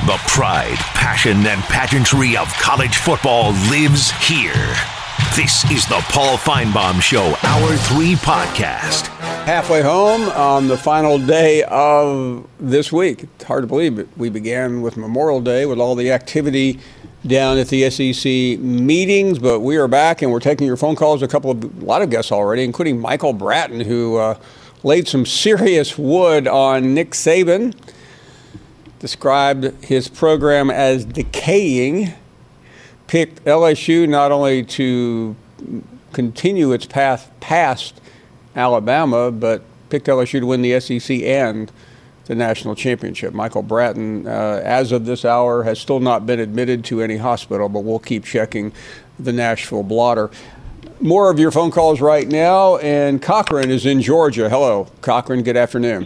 The pride, passion, and pageantry of college football lives here. This is the Paul Finebaum Show, Hour 3 podcast. Halfway home on the final day of this week. It's hard to believe it. We began with Memorial Day with all the activity down at the SEC meetings, but we are back and we're taking your phone calls. A lot of guests already, including Michael Bratton, who laid some serious wood on Nick Saban, described his program as decaying, picked LSU not only to continue its path past Alabama, but picked LSU to win the SEC and the national championship. Michael Bratton, as of this hour, has still not been admitted to any hospital, but we'll keep checking the Nashville blotter. More of your phone calls right now, and Cochran is in Georgia. Hello, Cochran. Good afternoon.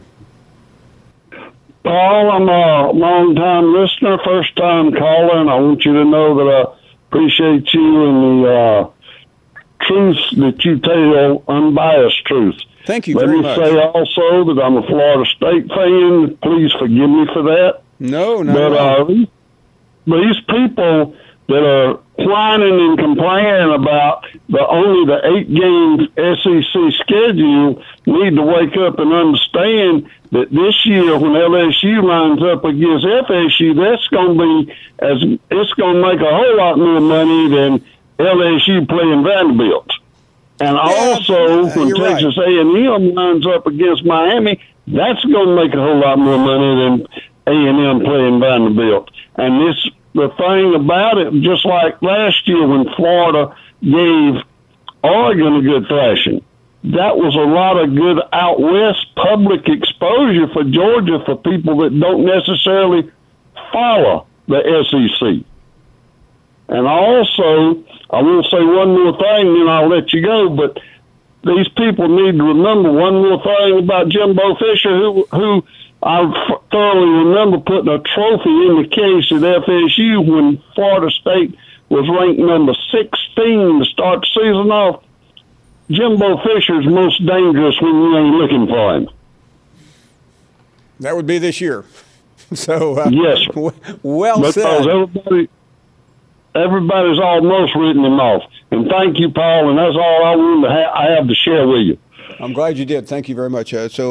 Paul, I'm a long-time listener, first-time caller, and I want you to know that I appreciate you and the truth that you tell, unbiased truth. Thank you very much. Let me say also that I'm a Florida State fan. Please forgive me for that. No, not these people that are whining and complaining about only the 8-game SEC schedule need to wake up and understand that this year when LSU lines up against FSU, it's going to make a whole lot more money than LSU playing Vanderbilt. And also, when Texas A&M lines up against Miami, that's going to make a whole lot more money than A&M playing Vanderbilt. And the thing about it, just like last year when Florida gave Oregon a good thrashing, that was a lot of good out west public exposure for Georgia for people that don't necessarily follow the SEC. And also, I will say one more thing, then I'll let you go, but these people need to remember one more thing about Jimbo Fisher, who I thoroughly remember putting a trophy in the case at FSU when Florida State was ranked number 16 to start the season off. Jimbo Fisher's most dangerous when you ain't looking for him. That would be this year. So, yes, well said. Because everybody's almost written him off. And thank you, Paul, and that's all I wanted I have to share with you. I'm glad you did. Thank you very much.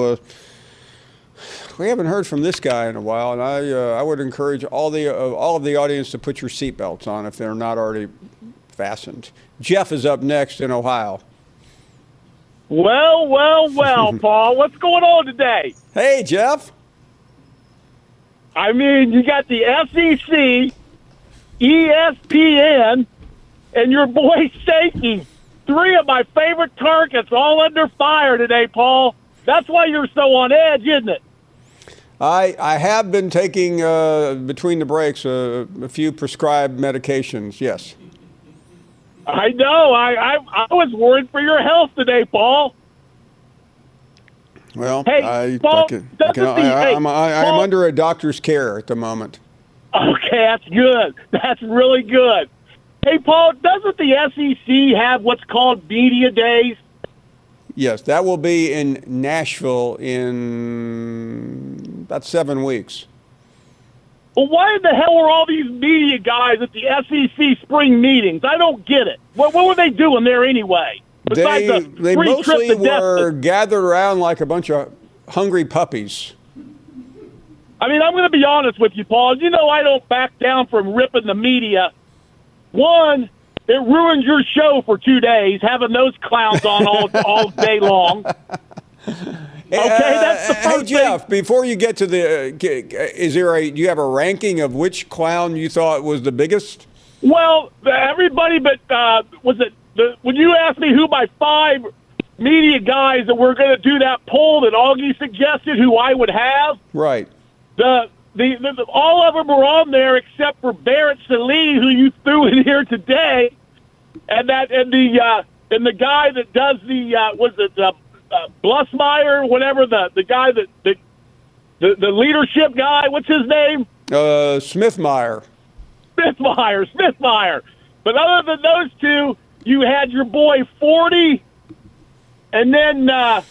We haven't heard from this guy in a while, and I would encourage all of the audience to put your seatbelts on if they're not already fastened. Jeff is up next in Ohio. Well, Paul, what's going on today? Hey, Jeff. I mean, you got the SEC, ESPN, and your boy Sankey. 3 of my favorite targets all under fire today, Paul. That's why you're so on edge, isn't it? I have been taking, between the breaks, a few prescribed medications, yes. I know. I was worried for your health today, Paul. Well, hey, Paul, I'm under a doctor's care at the moment. Okay, that's good. That's really good. Hey, Paul, doesn't the SEC have what's called media days? Yes, that will be in Nashville in about 7 weeks. Well, why the hell are all these media guys at the SEC spring meetings? I don't get it. What were they doing there anyway? They mostly were gathered around like a bunch of hungry puppies. I mean, I'm going to be honest with you, Paul. You know I don't back down from ripping the media. One, it ruins your show for 2 days, having those clowns on all day long. Okay, that's the first hey, Jeff, before you get to the, do you have a ranking of which clown you thought was the biggest? Well, everybody, but when you asked me who my 5 media guys that were going to do that poll that Augie suggested who I would have, right? All of them were on there except for Barrett Sallee, who you threw in here today, and the guy that does the Blusmeyer, whatever the guy the leadership guy. What's his name? Smithmeyer. Smithmeyer. But other than those two, you had your boy 40, and then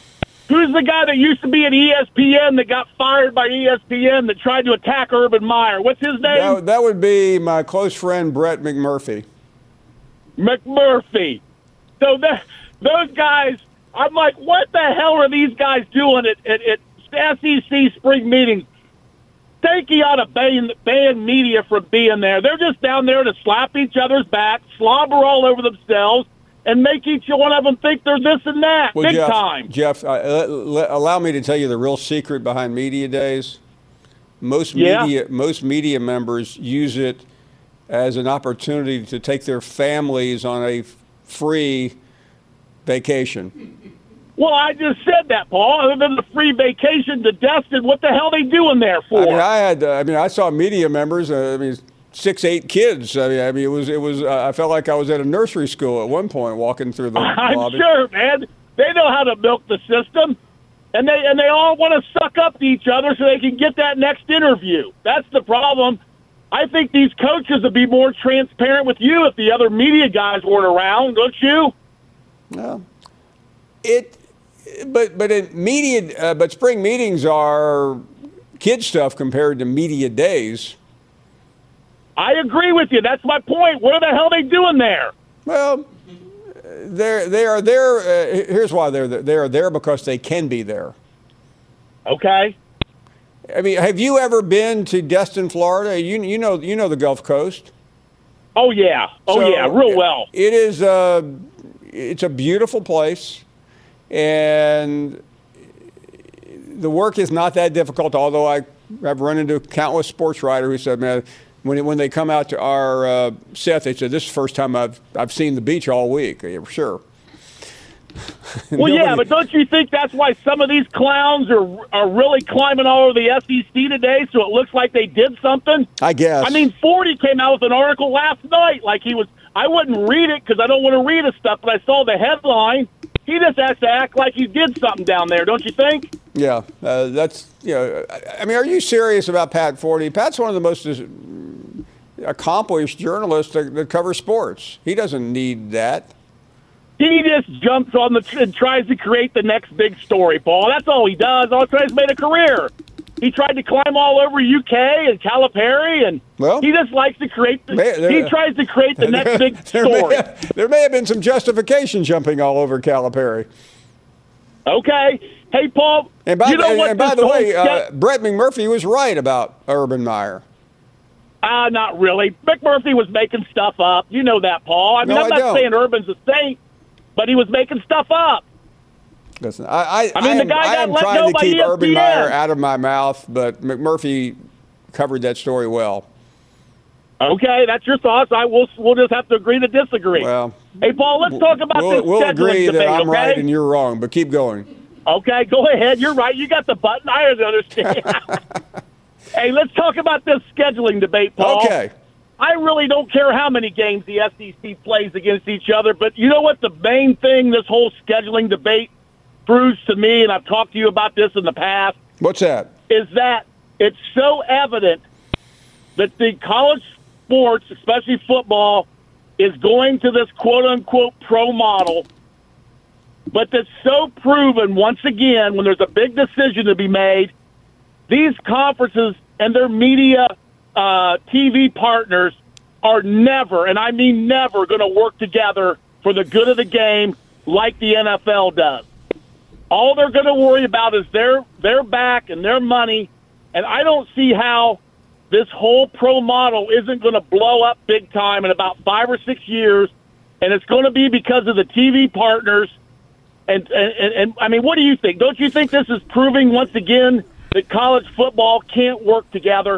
Who's the guy that used to be at ESPN that got fired by ESPN that tried to attack Urban Meyer? What's his name? That would be my close friend, Brett McMurphy. McMurphy. So those guys, I'm like, what the hell are these guys doing at SEC spring meetings? Sankey ought to ban media from being there. They're just down there to slap each other's back, slobber all over themselves, and make each one of them think they're this and that, well, big time. Jeff, allow me to tell you the real secret behind media days. Most media members use it as an opportunity to take their families on a free vacation. Well, I just said that, Paul. Other than the free vacation to Destin, what the hell are they doing there for? I saw media members. 6, 8 kids. It was. I felt like I was at a nursery school at one point, walking through the lobby. I'm sure, man. They know how to milk the system, and they all want to suck up to each other so they can get that next interview. That's the problem. I think these coaches would be more transparent with you if the other media guys weren't around, don't you? No. But in media, but spring meetings are kid stuff compared to media days. I agree with you. That's my point. What the hell are they doing there? Well, they are there. Here's why they're there. They are there because they can be there. Okay. Have you ever been to Destin, Florida? You know the Gulf Coast. Oh yeah. Real well. It is. It's a beautiful place. And the work is not that difficult, although I've run into countless sports writers who said, man, when they come out to our set, they said, this is the first time I've seen the beach all week. Yeah, sure. Well, yeah, but don't you think that's why some of these clowns are really climbing all over the SEC today, so it looks like they did something? I guess. 40 came out with an article last night. I wouldn't read it because I don't want to read his stuff, but I saw the headline. He just has to act like he did something down there, don't you think? Yeah, that's, are you serious about Pat Forty? Pat's one of the most accomplished journalists that cover sports. He doesn't need that. He just jumps on and tries to create the next big story, Paul. That's all he does. All he tries to make a career. He tried to climb all over UK and Calipari, and he just likes to create. He tries to create the next big story. There may have been some justification jumping all over Calipari. Okay, hey Paul. And by the way, Brett McMurphy was right about Urban Meyer. Not really. McMurphy was making stuff up. You know that, Paul. I'm not saying Urban's a saint, but he was making stuff up. Listen, I am trying to keep Urban Meyer out of my mouth, but McMurphy covered that story well. Okay, that's your thoughts. We'll just have to agree to disagree. Well, hey, Paul, let's talk about this scheduling debate. We'll agree that I'm right and you're wrong, but keep going. Okay, go ahead. You're right. You got the button. I understand. Hey, let's talk about this scheduling debate, Paul. Okay. I really don't care how many games the SEC plays against each other, but you know what the main thing this whole scheduling debate proves to me, and I've talked to you about this in the past. What's that? Is that it's so evident that the college sports, especially football, is going to this quote-unquote pro model, but that's so proven once again when there's a big decision to be made, these conferences and their media TV partners are never, and I mean never, going to work together for the good of the game like the NFL does. All they're going to worry about is their back and their money, and I don't see how this whole pro model isn't going to blow up big time in about 5 or 6 years, and it's going to be because of the TV partners. And I mean, what do you think? Don't you think this is proving once again that college football can't work together?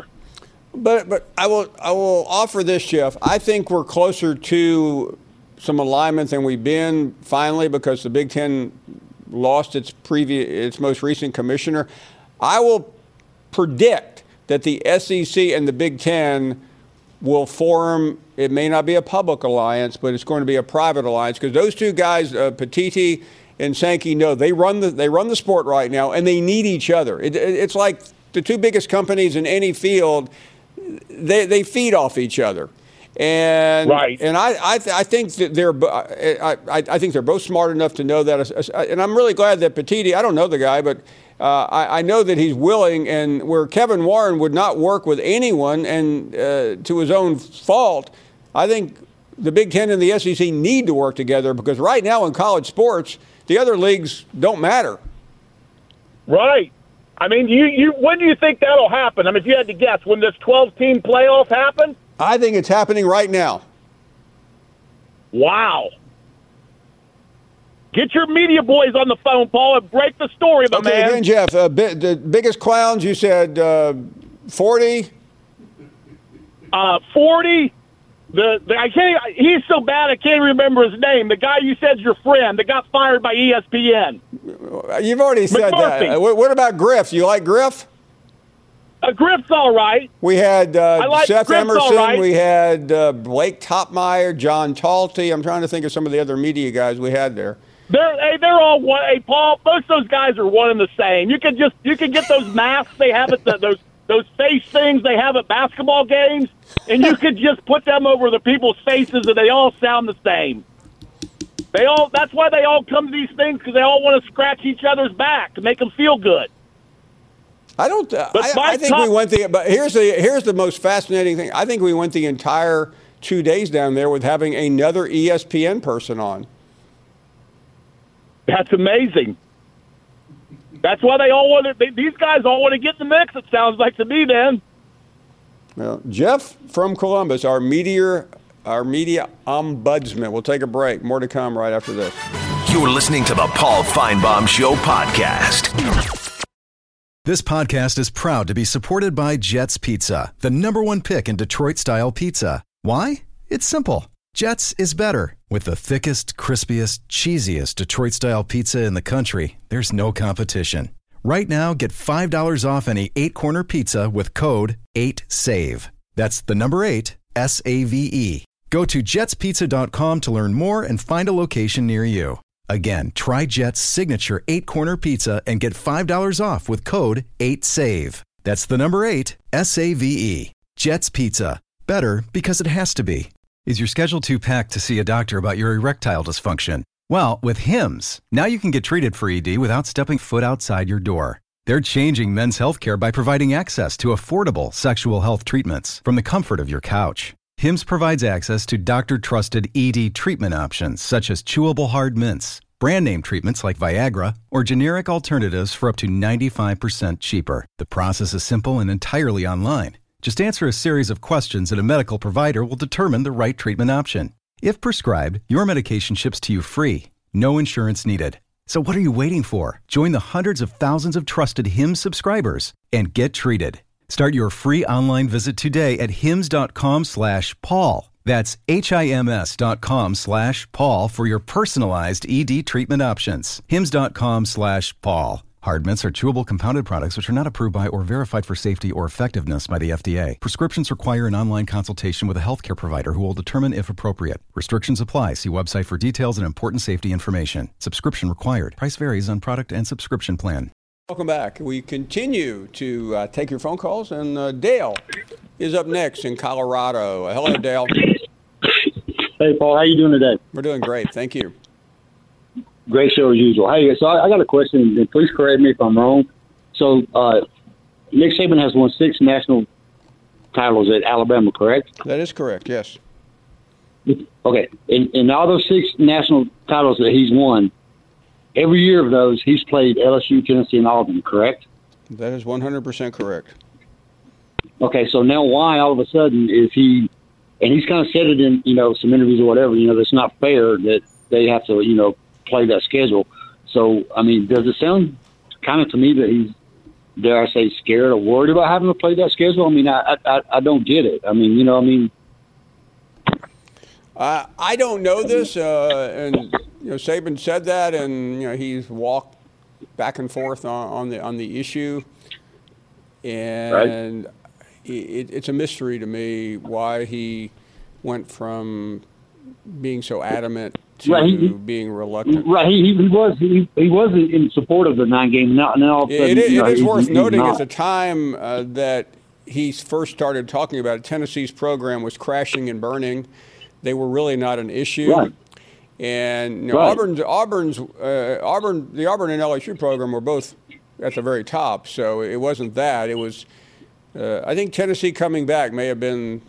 But I will offer this, Jeff. I think we're closer to some alignment than we've been finally because the Big Ten lost its most recent commissioner. I will predict that the SEC and the Big Ten will form. It may not be a public alliance, but it's going to be a private alliance because those two guys, Petiti and Sankey, they run the sport right now, and they need each other. It's like the two biggest companies in any field. They feed off each other. And Right. and I think that I think they're both smart enough to know that. And I'm really glad that Petitti, I don't know the guy, but I know that he's willing. And where Kevin Warren would not work with anyone, and to his own fault, I think the Big Ten and the SEC need to work together, because right now in college sports, the other leagues don't matter. Right. I mean, you when do you think that'll happen? I mean, if you had to guess, when this 12-team playoff happens? I think it's happening right now. Wow. Get your media boys on the phone, Paul, and break the story, my Okay, man. again, Jeff, the biggest clowns, you said 40? 40. I can't. He's so bad I can't remember his name. The guy you said's your friend that got fired by ESPN. You've already said McMurphy. that. What about Griff? You like Griff? Griff's all right. We had like Seth Griff's Emerson. all right. We had Blake Topmeyer, John Talty. I'm trying to think of some of the other media guys we had there. They're all one. Hey, Paul, most of those guys are one and the same. You can get those masks they have at those face things they have at basketball games, and you could just put them over the people's faces, and they all sound the same. That's why they all come to these things, because they all want to scratch each other's back to make them feel good. I don't. I think we went But here's the most fascinating thing. I think we went the entire 2 days down there with having another ESPN person on. That's amazing. That's why they all want to. These guys all want to get in the mix. It sounds like to me, then. Well, Jeff from Columbus, our media ombudsman. We'll take a break. More to come right after this. You're listening to the Paul Feinbaum Show podcast. This podcast is proud to be supported by Jets Pizza, the #1 pick in Detroit-style pizza. Why? It's simple. Jets is better. With the thickest, crispiest, cheesiest Detroit-style pizza in the country, there's no competition. Right now, get $5 off any 8-corner pizza with code 8SAVE. That's the number 8, SAVE. Go to jetspizza.com to learn more and find a location near you. Again, try Jet's signature 8-corner pizza and get $5 off with code 8SAVE. That's the number 8, SAVE. Jet's Pizza. Better because it has to be. Is your schedule too packed to see a doctor about your erectile dysfunction? Well, with Hims, now you can get treated for ED without stepping foot outside your door. They're changing men's healthcare by providing access to affordable sexual health treatments from the comfort of your couch. Hims provides access to doctor-trusted ED treatment options such as chewable hard mints, brand name treatments like Viagra, or generic alternatives for up to 95% cheaper. The process is simple and entirely online. Just answer a series of questions and a medical provider will determine the right treatment option. If prescribed, your medication ships to you free. No insurance needed. So what are you waiting for? Join the hundreds of thousands of trusted Hims subscribers and get treated. Start your free online visit today at hims.com/Paul. That's HIMS.com/Paul for your personalized ED treatment options. hims.com/Paul. Hard mints are chewable compounded products which are not approved by or verified for safety or effectiveness by the FDA. Prescriptions require an online consultation with a healthcare provider who will determine if appropriate. Restrictions apply. See website for details and important safety information. Subscription required. Price varies on product and subscription plan. Welcome back. We continue to take your phone calls, and Dale is up next in Colorado. Hello, Dale. Hey, Paul. How you doing today? We're doing great. Thank you. Great show as usual. Hey, so I got a question, and please correct me if I'm wrong. So Nick Saban has won 6 national titles at Alabama, correct? That is correct, yes. Okay. In all those 6 national titles that he's won, every year of those, he's played LSU, Tennessee, and Auburn, correct? That is 100% correct. Okay, so now why all of a sudden is he – and he's kind of said it in, some interviews or whatever, that's not fair that they have to, play that schedule. So, I mean, does it sound kind of to me that he's, dare I say, scared or worried about having to play that schedule? I mean, I don't get it. I mean, I don't know this, and Saban said that, and he's walked back and forth on the issue, and right. It's a mystery to me why he went from being so adamant to being reluctant. Right, he was in support of the 9-game. Now it is worth noting at the time that he first started talking about it, Tennessee's program was crashing and burning. They were really not an issue. Right. And you know, Right. the Auburn and LSU program were both at the very top, so it wasn't that. It was, I think Tennessee coming back may have been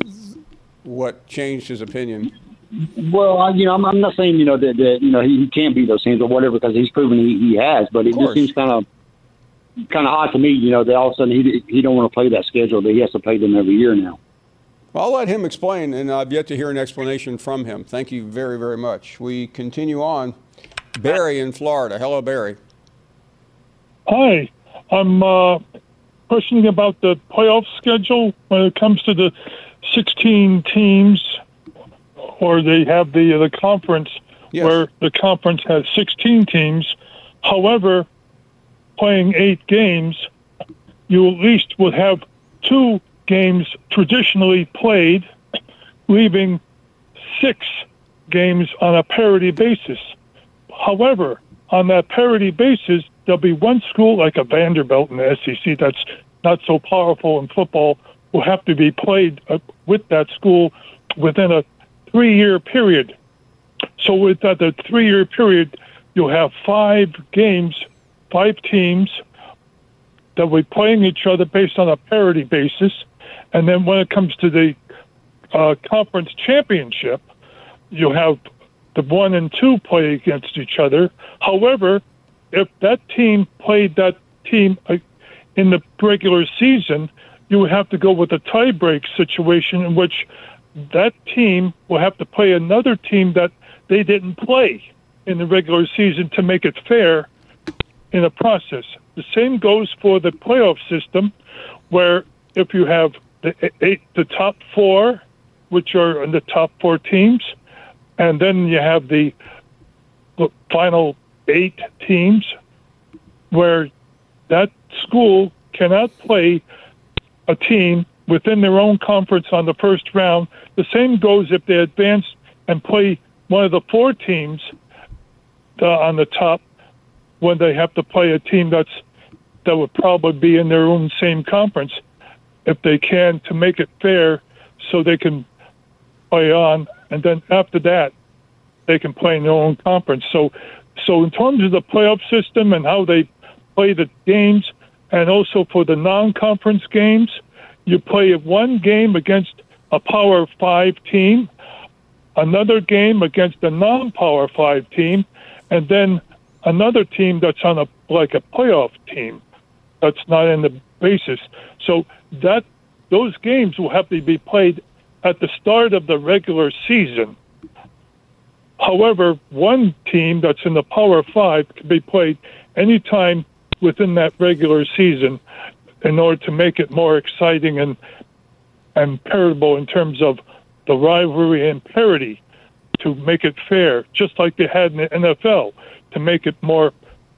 what changed his opinion. Well, I'm not saying that he can't beat those teams or whatever, because he's proven he has. But it just seems kind of odd to me, that all of a sudden he don't want to play that schedule, that he has to play them every year now. Well, I'll let him explain, and I've yet to hear an explanation from him. Thank you very, very much. We continue on. Barry in Florida. Hello, Barry. Hi. I'm questioning about the playoff schedule when it comes to the 16 teams, or they have the conference, Yes. where the conference has 16 teams. However, playing 8 games, you at least would have 2 games traditionally played, leaving 6 games on a parity basis. However, on that parity basis, there'll be one school like a Vanderbilt in the SEC that's not so powerful in football will have to be played with that school within a 3-year period. So with that, the 3-year period, you'll have 5 games, 5 teams that will be playing each other based on a parity basis. And then when it comes to the conference championship, you'll have the 1 and 2 play against each other. However, if that team played that team in the regular season, you would have to go with a tie-break situation in which that team will have to play another team that they didn't play in the regular season to make it fair in a process. The same goes for the playoff system, where if you have the top 4, which are the top 4 teams, and then you have the final 8 teams, where that school cannot play a team within their own conference on the first round. The same goes if they advance and play one of the 4 teams on the top, when they have to play a team that would probably be in their own same conference, if they can, to make it fair, so they can play on, and then after that, they can play in their own conference. So in terms of the playoff system and how they play the games, and also for the non-conference games, you play 1 game against a Power 5 team, another game against a non-Power 5 team, and then another team that's on a playoff team that's not in the basis. So those games will have to be played at the start of the regular season. However, one team that's in the Power 5 can be played anytime within that regular season in order to make it more exciting and paritable in terms of the rivalry and parity, to make it fair, just like they had in the NFL, to make it more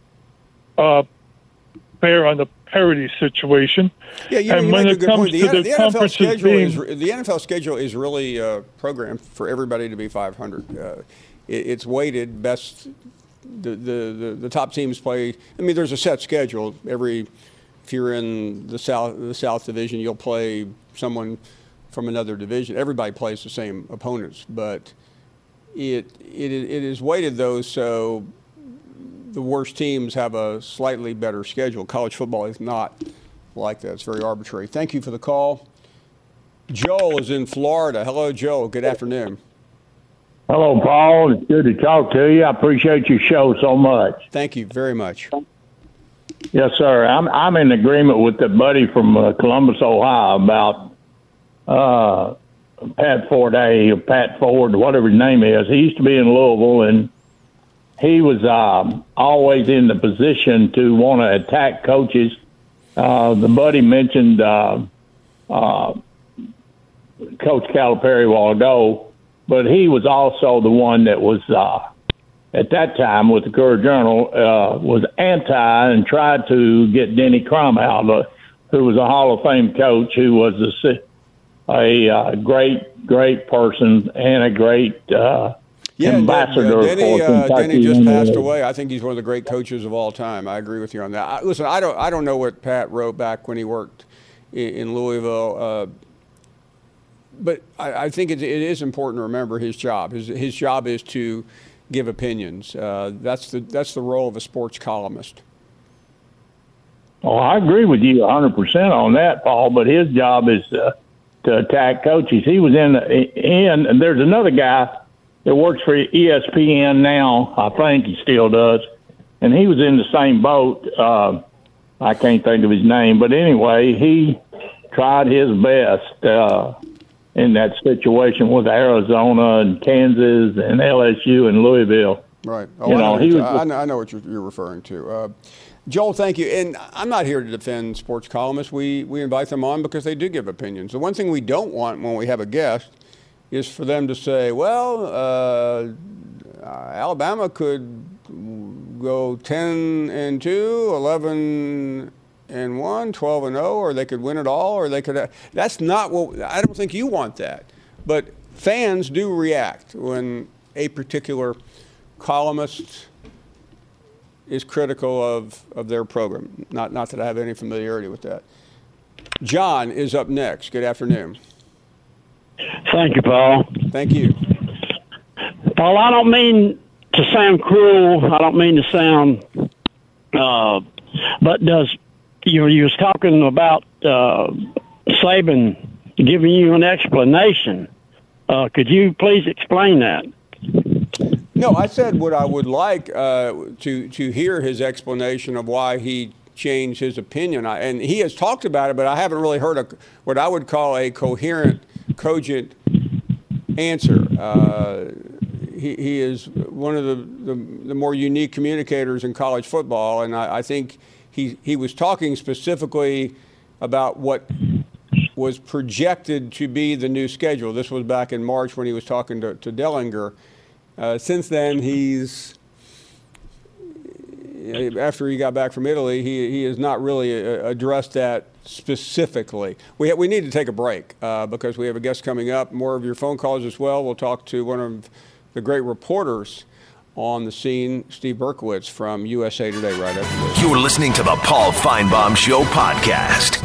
fair on the parity situation. Yeah, you make a good point. The NFL schedule is really programmed for everybody to be 500. It's weighted best. The top teams play. I mean, there's a set schedule. If you're in the South Division, you'll play someone from another division. Everybody plays the same opponents, but it is weighted though, so the worst teams have a slightly better schedule. College football is not like that. It's very arbitrary. Thank you for the call. Joel is in Florida. Hello, Joel. Good afternoon. Hello, Paul. It's good to talk to you. I appreciate your show so much. Thank you very much. Yes, sir. I'm in agreement with the buddy from Columbus, Ohio, about Pat Ford, whatever his name is. He used to be in Louisville, and he was always in the position to want to attack coaches. The buddy mentioned Coach Calipari a while ago, but he was also the one that was, at that time with the Courier-Journal, was anti and tried to get Denny Crum out, who was a Hall of Fame coach, who was a great person and a great ambassador for Kentucky. Denny just passed away. I think he's one of the great coaches of all time. I agree with you on that. Listen, I don't know what Pat wrote back when he worked in Louisville. But I think it is important to remember his job. His job is to give opinions. That's the role of a sports columnist. Oh, I agree with you 100% on that, Paul. But his job is to attack coaches. He was in, and there's another guy that works for ESPN now. I think he still does, and he was in the same boat. I can't think of his name, but anyway, he tried his best in that situation with Arizona and Kansas and LSU and Louisville. Right. Oh, I know what you're referring to. Joel, thank you. And I'm not here to defend sports columnists. We invite them on because they do give opinions. The one thing we don't want when we have a guest is for them to say, well, Alabama could go 10-2, 11-1, 12-0, or they could win it all, or they could. That's not what. I don't think you want that. But fans do react when a particular columnist is critical of their program. Not that I have any familiarity with that. John is up next. Good afternoon. Thank you, Paul. Thank you. Paul, I don't mean to sound cruel. I don't mean to sound, but you was talking about Saban giving you an explanation. Could you please explain that? No, I said what I would like to hear his explanation of why he changed his opinion. And he has talked about it, but I haven't really heard what I would call a coherent, cogent answer. He is one of the more unique communicators in college football, and I think he was talking specifically about what was projected to be the new schedule. This was back in March when he was talking to Dellinger. Since then, after he got back from Italy, he has not really addressed that specifically. We need to take a break because we have a guest coming up. More of your phone calls as well. We'll talk to one of the great reporters on the scene, Steve Berkowitz from USA Today right after this. You're listening to the Paul Feinbaum Show podcast.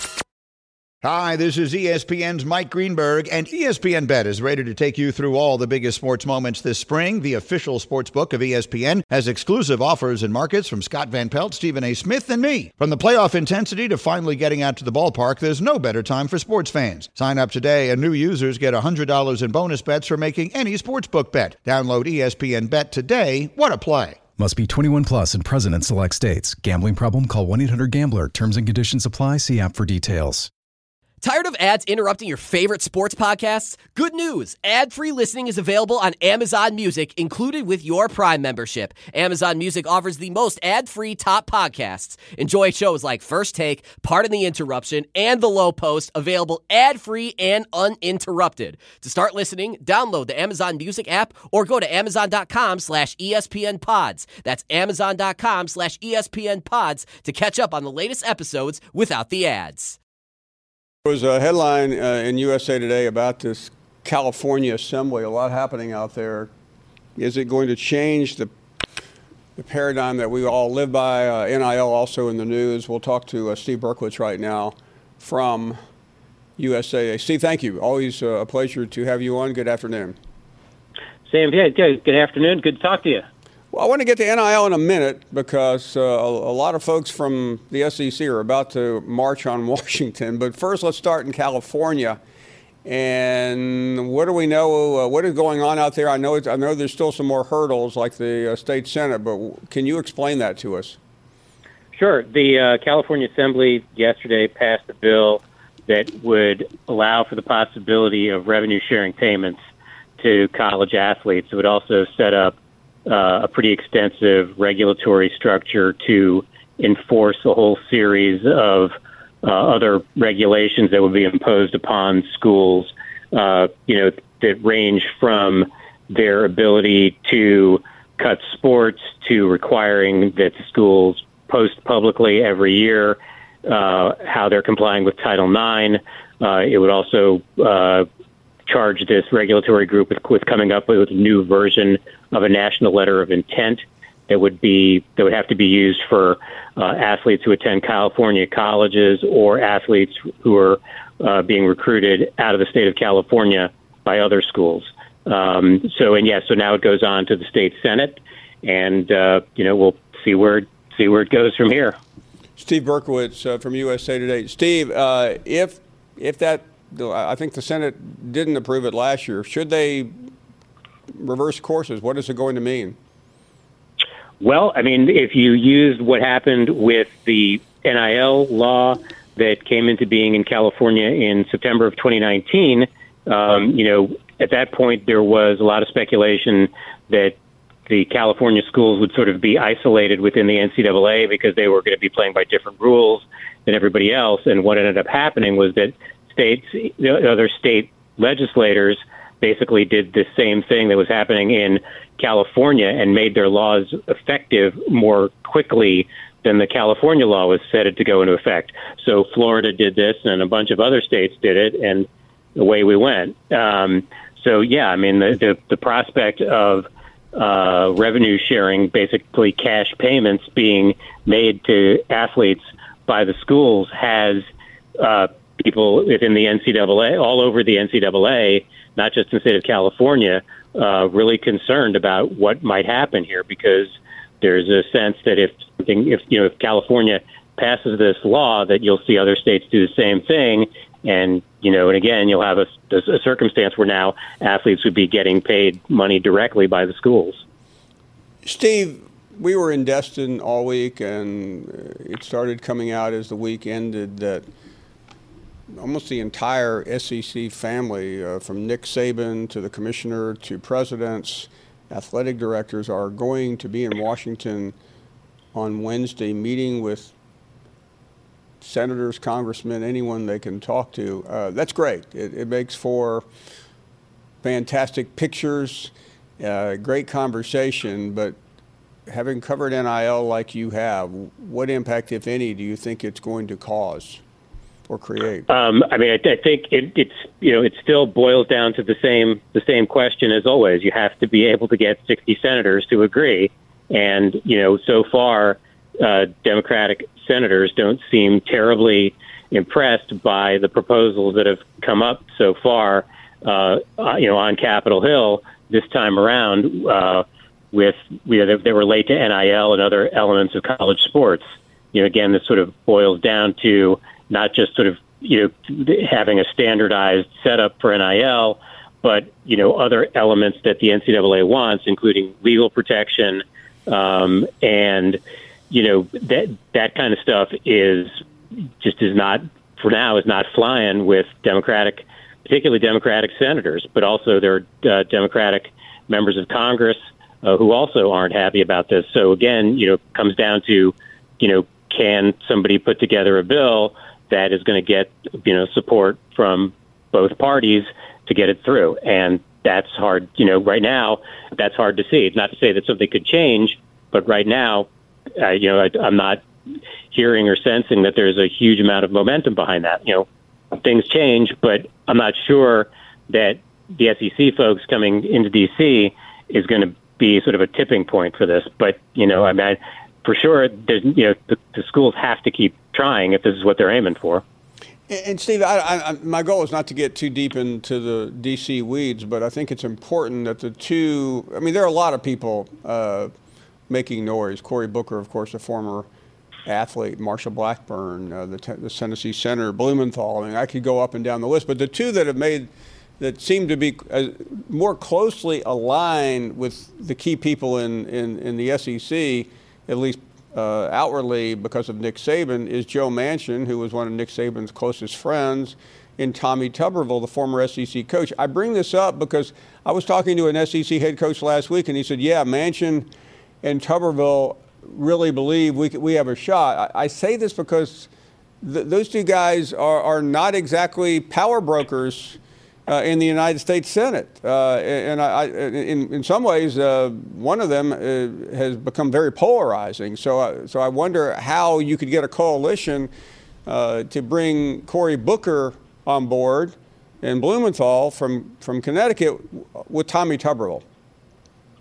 Hi, this is ESPN's Mike Greenberg, and ESPN Bet is ready to take you through all the biggest sports moments this spring. The official sports book of ESPN has exclusive offers and markets from Scott Van Pelt, Stephen A. Smith, and me. From the playoff intensity to finally getting out to the ballpark, there's no better time for sports fans. Sign up today, and new users get $100 in bonus bets for making any sportsbook bet. Download ESPN Bet today. What a play. Must be 21 plus and present in select states. Gambling problem? Call 1-800-GAMBLER. Terms and conditions apply. See app for details. Tired of ads interrupting your favorite sports podcasts? Good news! Ad-free listening is available on Amazon Music, included with your Prime membership. Amazon Music offers the most ad-free top podcasts. Enjoy shows like First Take, Pardon the Interruption, and The Low Post, available ad-free and uninterrupted. To start listening, download the Amazon Music app or go to Amazon.com/ESPN Pods. That's Amazon.com/ESPN Pods to catch up on the latest episodes without the ads. There was a headline in USA Today about this California Assembly. A lot happening out there. Is it going to change the paradigm that we all live by? NIL also in the news. We'll talk to Steve Berkowitz right now from USA. Steve, thank you. Always a pleasure to have you on. Good afternoon. Sam, yeah, good afternoon. Good to talk to you. Well, I want to get to NIL in a minute because a lot of folks from the SEC are about to march on Washington. But first, let's start in California. And what do we know? What is going on out there? I know there's still some more hurdles like the state Senate, but can you explain that to us? Sure. The California Assembly yesterday passed a bill that would allow for the possibility of revenue-sharing payments to college athletes. It would also set up a pretty extensive regulatory structure to enforce a whole series of other regulations that would be imposed upon schools, that range from their ability to cut sports to requiring that the schools post publicly every year how they're complying with Title IX. It would also charge this regulatory group with coming up with a new version of a national letter of intent that would have to be used for athletes who attend California colleges or athletes who are being recruited out of the state of California by other schools. So now it goes on to the state Senate, and we'll see where it goes from here. Steve Berkowitz from USA Today. Steve, if that, I think the Senate didn't approve it last year, should they reverse courses? What is it going to mean? Well, I mean, if you used what happened with the NIL law that came into being in California in September of 2019, at that point there was a lot of speculation that the California schools would sort of be isolated within the NCAA because they were going to be playing by different rules than everybody else. And what ended up happening was that other state legislators basically did the same thing that was happening in California and made their laws effective more quickly than the California law was set to go into effect. So Florida did this, and a bunch of other states did it, and away we went. The prospect of revenue sharing, basically cash payments being made to athletes by the schools, has people within the NCAA, all over the NCAA, not just in the state of California, really concerned about what might happen here, because there's a sense that if California passes this law, that you'll see other states do the same thing, and again you'll have a circumstance where now athletes would be getting paid money directly by the schools. Steve, we were in Destin all week, and it started coming out as the week ended that almost the entire SEC family, from Nick Saban to the commissioner to presidents, athletic directors, are going to be in Washington on Wednesday meeting with senators, congressmen, anyone they can talk to. That's great. It makes for fantastic pictures, great conversation, but having covered NIL like you have, what impact, if any, do you think it's going to cause or create? I think it still boils down to the same question as always. You have to be able to get 60 senators to agree, and so far, Democratic senators don't seem terribly impressed by the proposals that have come up so far, on Capitol Hill this time around. They relate to NIL and other elements of college sports. Again, this sort of boils down to not just sort of having a standardized setup for NIL, but other elements that the NCAA wants, including legal protection, and that kind of stuff is not flying with particularly Democratic senators, but also there are Democratic members of Congress who also aren't happy about this. So again, comes down to, can somebody put together a bill that is going to get, support from both parties to get it through? And that's hard. Right now, that's hard to see. It's not to say that something could change, but right now, I'm not hearing or sensing that there's a huge amount of momentum behind that. Things change, but I'm not sure that the SEC folks coming into D.C. is going to be sort of a tipping point for this. But, for sure, there's, the schools have to keep trying if this is what they're aiming for. And Steve, my goal is not to get too deep into the D.C. weeds, but I think it's important that there are a lot of people making noise. Cory Booker, of course, a former athlete, Marsha Blackburn, the Tennessee Senator, Blumenthal. I could go up and down the list, but the two that seem to be more closely aligned with the key people in the SEC, at least outwardly because of Nick Saban, is Joe Manchin, who was one of Nick Saban's closest friends, and Tommy Tuberville, the former SEC coach. I bring this up because I was talking to an SEC head coach last week, and he said, yeah, Manchin and Tuberville really believe we have a shot. I say this because those two guys are not exactly power brokers in the United States Senate. And in some ways, one of them has become very polarizing. So I wonder how you could get a coalition to bring Cory Booker on board and Blumenthal from Connecticut with Tommy Tuberville.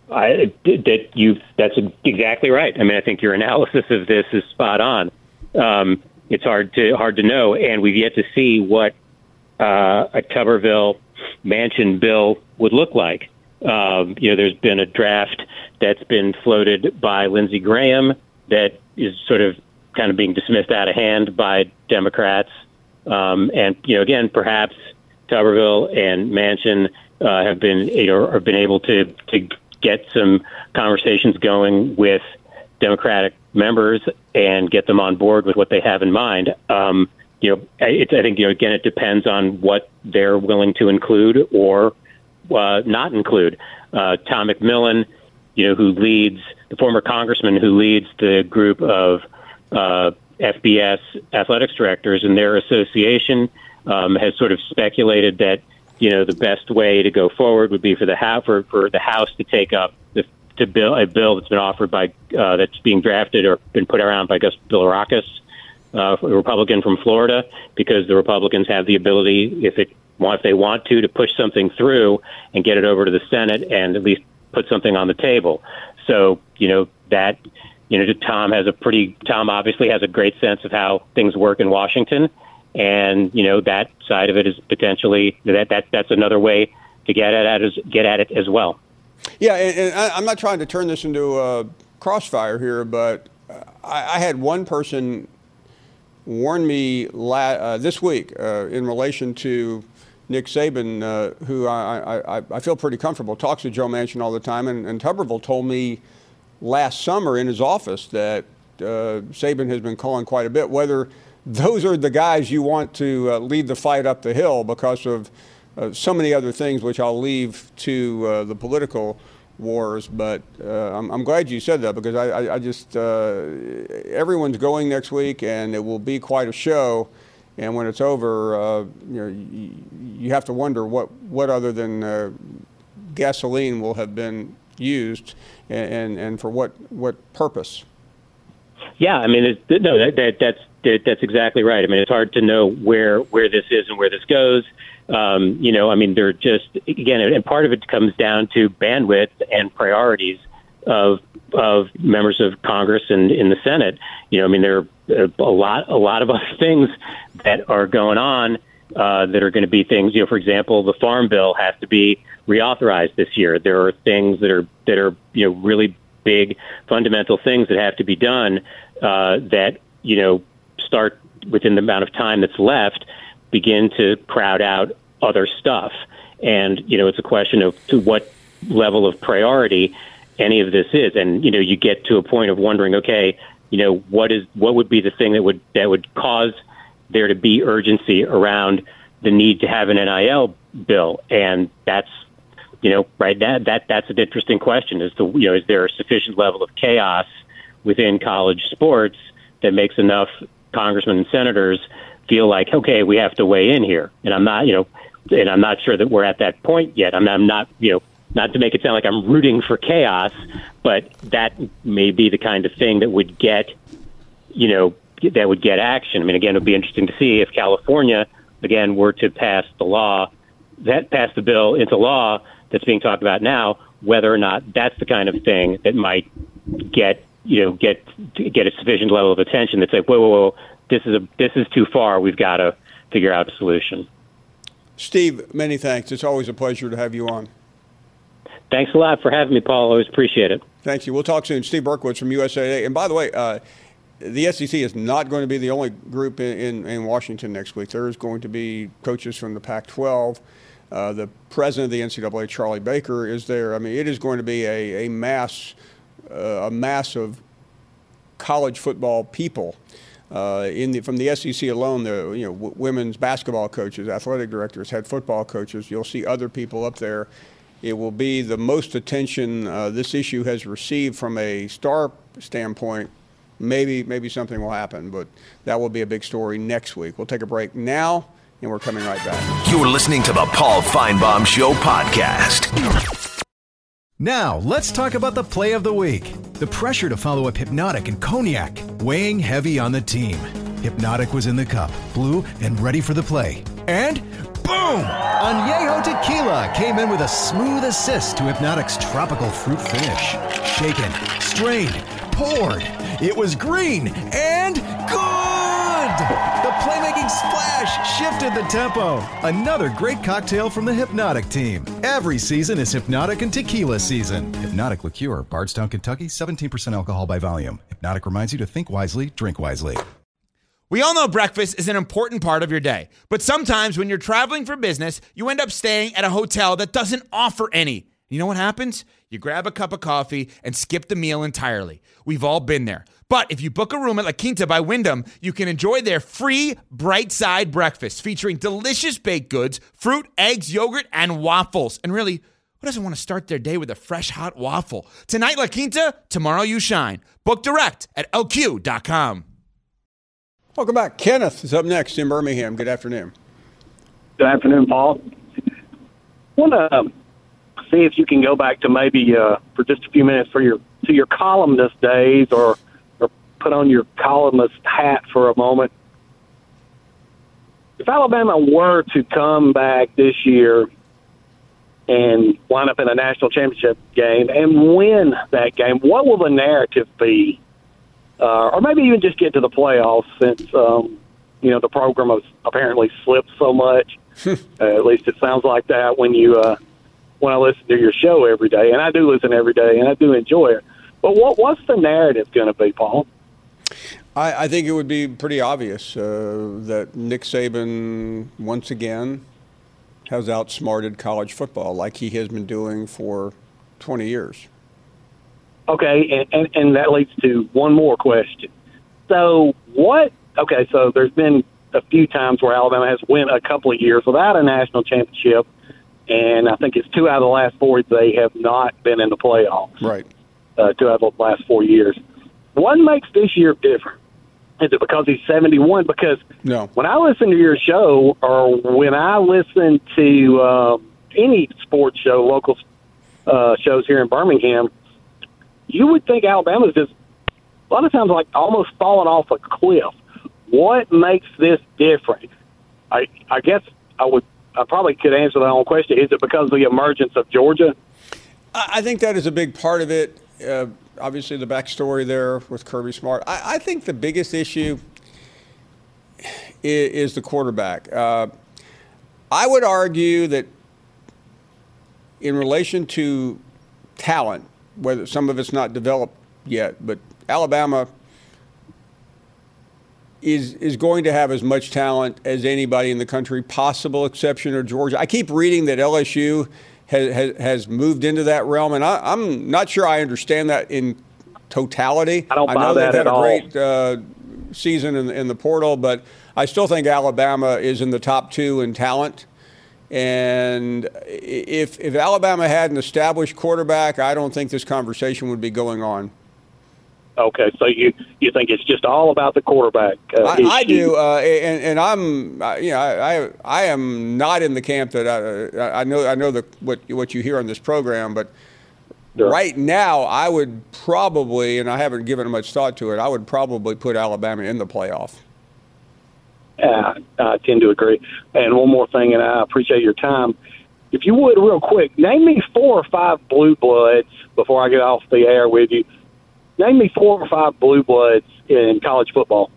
That's exactly right. I mean, I think your analysis of this is spot on. It's hard to know, and we've yet to see what a Tuberville Manchin bill would look like. There's been a draft that's been floated by Lindsey Graham that is sort of kind of being dismissed out of hand by Democrats. And again, perhaps Tuberville and Manchin have been able to get some conversations going with Democratic members and get them on board with what they have in mind. I think again, it depends on what they're willing to include or not include. Tom McMillan, who leads the former congressman who leads the group of FBS athletics directors and their association, has sort of speculated that the best way to go forward would be for the House to take up a bill that's been offered by that's being drafted or been put around by Gus Bilirakis, a Republican from Florida, because the Republicans have the ability, if they want to push something through and get it over to the Senate and at least put something on the table. So Tom obviously has a great sense of how things work in Washington, and that side of it is potentially that's another way to get at it as well. Yeah, and I'm not trying to turn this into a crossfire here, but I had one person warn me this week in relation to Nick Saban, who I feel pretty comfortable, talks to Joe Manchin all the time, and Tuberville told me last summer in his office that Saban has been calling quite a bit. Whether those are the guys you want to lead the fight up the hill because of so many other things, which I'll leave to the political wars. But I'm glad you said that, because I just everyone's going next week, and it will be quite a show. And when it's over, you have to wonder what other than gasoline will have been used, and for what purpose. Yeah, I mean, that's exactly right. I mean, it's hard to know where this is and where this goes. I mean, they're just, again, and part of it comes down to bandwidth and priorities of members of Congress and in the Senate. I mean, there are a lot of other things that are going on that are going to be things. For example, the Farm Bill has to be reauthorized this year. There are things that are really big fundamental things that have to be done that start within the amount of time that's left, begin to crowd out other stuff. And it's a question of to what level of priority any of this is. And you get to a point of wondering, okay, what would be the thing that would cause there to be urgency around the need to have an NIL bill? And that's right now that's an interesting question. Is there a sufficient level of chaos within college sports that makes enough congressmen and senators feel like, okay, we have to weigh in here? And I'm not sure that we're at that point yet. I'm not not to make it sound like I'm rooting for chaos, but that may be the kind of thing that would get action. I mean, again, it would be interesting to see if California, again, were to pass the bill into law that's being talked about now, whether or not that's the kind of thing that might get a sufficient level of attention that's like, whoa, this is too far. We've got to figure out a solution. Steve, many thanks. It's always a pleasure to have you on. Thanks a lot for having me, Paul. Always appreciate it. Thank you. We'll talk soon. Steve Berkowitz from USA Today. And by the way, the SEC is not going to be the only group in Washington next week. There is going to be coaches from the Pac-12. The president of the NCAA, Charlie Baker, is there. I mean, it is going to be a mass of college football people. From the SEC alone, the women's basketball coaches, athletic directors, head football coaches. You'll see other people up there. It will be the most attention this issue has received from a star standpoint. Maybe something will happen, but that will be a big story next week. We'll take a break now, and we're coming right back. You're listening to the Paul Feinbaum Show podcast. Now, let's talk about the play of the week. The pressure to follow up Hypnotic and Cognac, weighing heavy on the team. Hypnotic was in the cup, blue, and ready for the play. And Boom! Añejo Tequila came in with a smooth assist to Hypnotic's tropical fruit finish. Shaken, strained, poured. It was green and good! The playmaking splash shifted the tempo. Another great cocktail from the Hypnotic team. Every season is Hypnotic and Tequila season. Hypnotic Liqueur, Bardstown, Kentucky, 17% alcohol by volume. Hypnotic reminds you to think wisely, drink wisely. We all know breakfast is an important part of your day, but sometimes when you're traveling for business, you end up staying at a hotel that doesn't offer any. You know what happens? You grab a cup of coffee and skip the meal entirely. We've all been there. But if you book a room at La Quinta by Wyndham, you can enjoy their free Bright Side breakfast featuring delicious baked goods, fruit, eggs, yogurt, and waffles. And really, who doesn't want to start their day with a fresh, hot waffle? Tonight, La Quinta, tomorrow you shine. Book direct at lq.com. Welcome back. Kenneth is up next in Birmingham. Good afternoon. Good afternoon, Paul. I want to see if you can go back to maybe for just a few minutes to your columnist days, or put on your columnist hat for a moment. If Alabama were to come back this year and wind up in a national championship game and win that game, what will the narrative be? Or maybe even just get to the playoffs, since the program has apparently slipped so much. At least it sounds like that when I listen to your show every day, and I do listen every day, and I do enjoy it. But what's the narrative going to be, Paul? I think it would be pretty obvious that Nick Saban once again has outsmarted college football like he has been doing for 20 years. Okay, and that leads to one more question. So so there's been a few times where Alabama has went a couple of years without a national championship, and I think it's 2 out of the last 4 they have not been in the playoffs. Right. 2 out of the last 4 years. What makes this year different? Is it because he's 71? Because no. When I listen to your show, or when I listen to any sports show, local shows here in Birmingham, you would think Alabama's just a lot of times like almost falling off a cliff. What makes this different? I guess I probably could answer that own question. Is it because of the emergence of Georgia? I think that is a big part of it. Obviously, the backstory there with Kirby Smart. I think the biggest issue is the quarterback. I would argue that in relation to talent, whether some of it's not developed yet, but Alabama is going to have as much talent as anybody in the country, possible exception of Georgia. I keep reading that LSU has moved into that realm, and I'm not sure I understand that in totality. I don't buy know that they've had at all. a great season in the portal, but I still think Alabama is in the top 2 in talent. And if Alabama had an established quarterback, I don't think this conversation would be going on. Okay, so you think it's just all about the quarterback? I do, and I'm I am not in the camp that I know what you hear on this program, but sure. Right now I would probably, and I haven't given much thought to it, I would probably put Alabama in the playoff. I tend to agree. And one more thing, and I appreciate your time. If you would, real quick, name me 4 or 5 blue bloods before I get off the air with you. Name me 4 or 5 blue bloods in college football.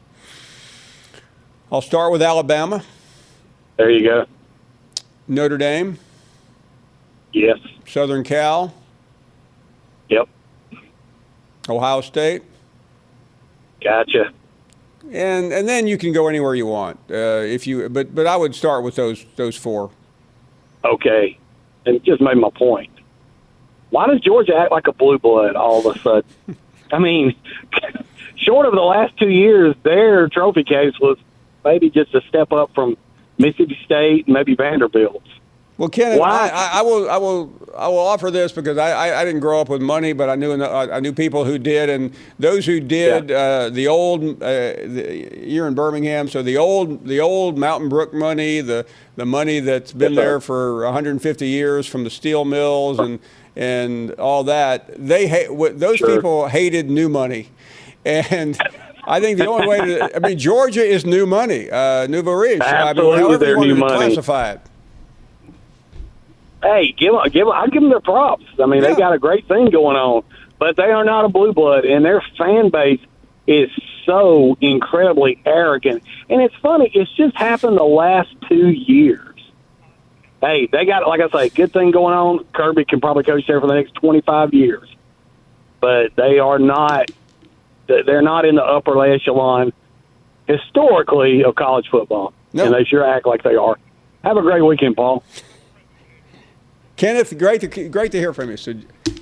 I'll start with Alabama. There you go. Notre Dame. Yes. Southern Cal. Yep. Ohio State. Gotcha. And then you can go anywhere you want but I would start with those 4. Okay, and it just made my point. Why does Georgia act like a blue blood all of a sudden? I mean, short of the last 2 years, their trophy case was maybe just a step up from Mississippi State, maybe Vanderbilt. Well, Ken, I will offer this because I didn't grow up with money, but I knew people who did, and those who did, the old you're in Birmingham, so the old Mountain Brook money, the money that's been there for 150 years from the steel mills and all that, those people hated new money, and I think the only way to, I mean, Georgia is new money, nouveau riche. Absolutely, however they're you want new to money. classify it. Hey, I'll give them their props. I mean, they got a great thing going on, but they are not a blue blood, and their fan base is so incredibly arrogant. And it's funny, it's just happened the last 2 years. Hey, they got, like I say, good thing going on. Kirby can probably coach there for the next 25 years, but they are not. They're not in the upper echelon historically of college football, and they sure act like they are. Have a great weekend, Paul. Kenneth, great to hear from you. So,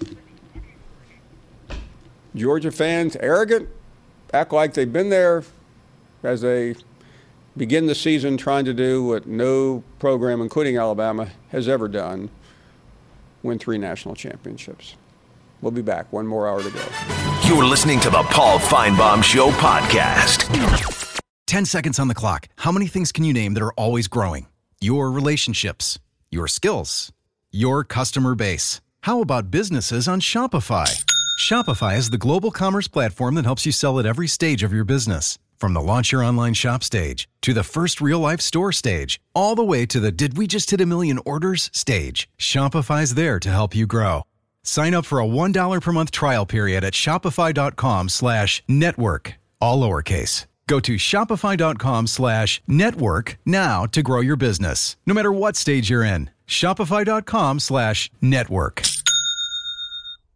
Georgia fans arrogant, act like they've been there as they begin the season trying to do what no program, including Alabama, has ever done: win 3 national championships. We'll be back. 1 more hour to go. You're listening to the Paul Feinbaum Show podcast. 10 seconds on the clock. How many things can you name that are always growing? Your relationships, your skills, your customer base. How about businesses on Shopify? Shopify is the global commerce platform that helps you sell at every stage of your business. From the launch your online shop stage to the first real-life store stage, all the way to the did we just hit 1 million orders stage. Shopify's there to help you grow. Sign up for a $1 per month trial period at shopify.com/network, all lowercase. Go to shopify.com/network now to grow your business, no matter what stage you're in. Shopify.com/network.